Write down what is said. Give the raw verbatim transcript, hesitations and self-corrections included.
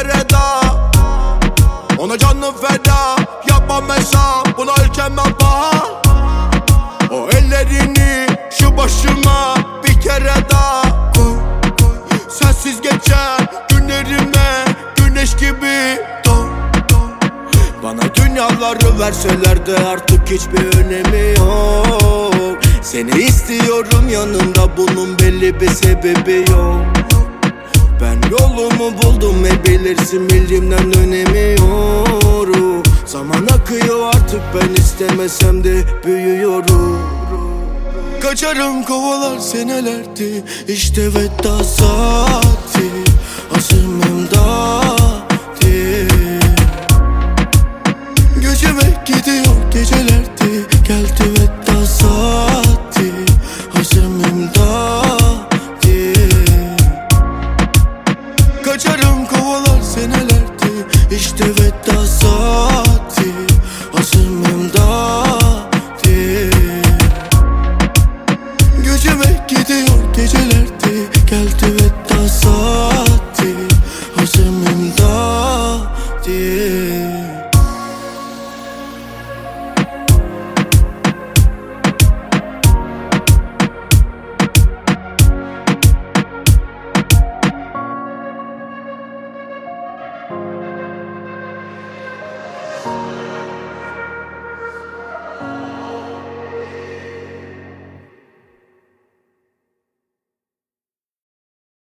kere daha. Ona canım feda, yapmam hesap, buna ülkemden paha. O ellerini şu başıma bir kere daha koy. Sensiz geçen günlerime güneş gibi doğ. Bana dünyaları verseler de artık hiçbir önemi yok. Seni istiyorum yanımda, bunun belli bir sebebi yok. Ben yolumu buldum ve bilirsin bilimden önemi yok. Zaman akıyor artık, ben istemesem de büyüyorum. Kaçarım kovalar senelerdi, işte veda saati. Azimimde Göçeme gidiyor gecelerdi, geldi veda saati. Azimimde Kaçarım kovalar senelerdi, işte veda saati. Azimimde Göçeme gidiyor gecelerdi, geldi veda saati. Azimimde